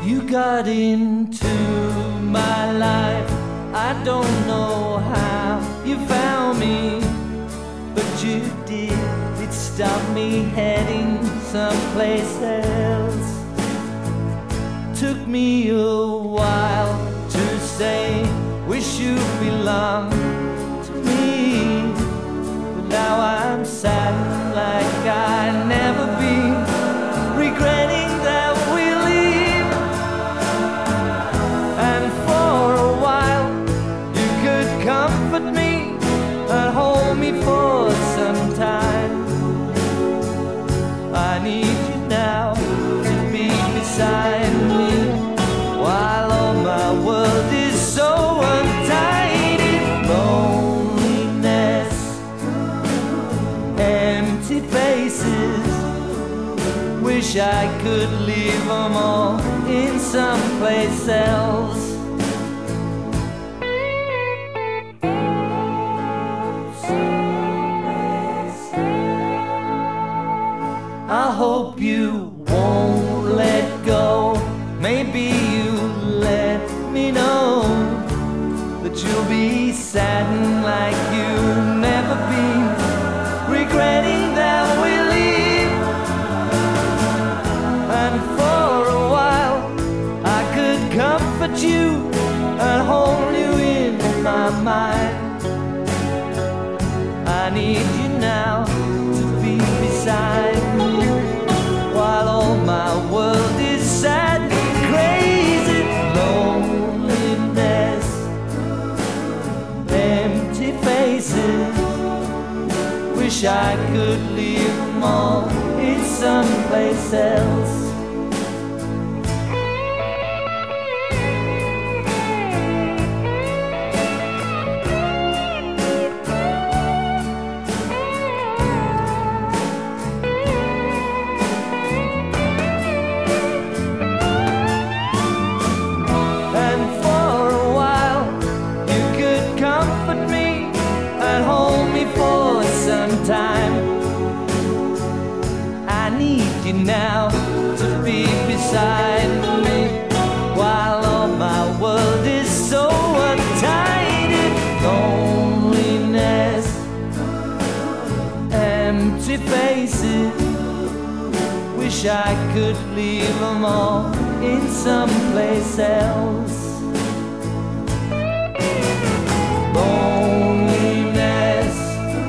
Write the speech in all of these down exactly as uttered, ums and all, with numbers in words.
You got into my life, I don't know how you found me, but you did. It stopped me heading someplace else. Took me a while to say, wish you belonged to me, but now I'm sad like I never been, regretting that we leave. And for a while you could comfort me and hold me for some time. I need you now to be beside me, while all my world is so untidy. Loneliness, empty faces, wish I could leave them all in someplace else. I hope you won't let go. Maybe you let me know that you'll be saddened like you've never been, regretting that we leave. And for a while I could comfort you and hold you in my mind. I need you now to be beside me, while all my world is sad and crazy. Loneliness, empty faces, wish I could leave them all in someplace else. Time. I need you now to be beside me, while all my world is so untidy. Loneliness, empty faces, wish I could leave them all in someplace else. Loneliness,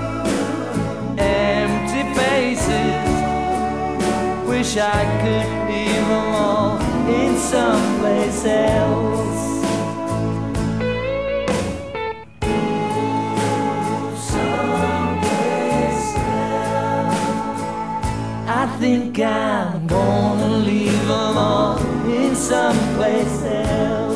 wish I could leave them all in someplace else. Someplace else. I think I'm gonna leave them all in someplace else.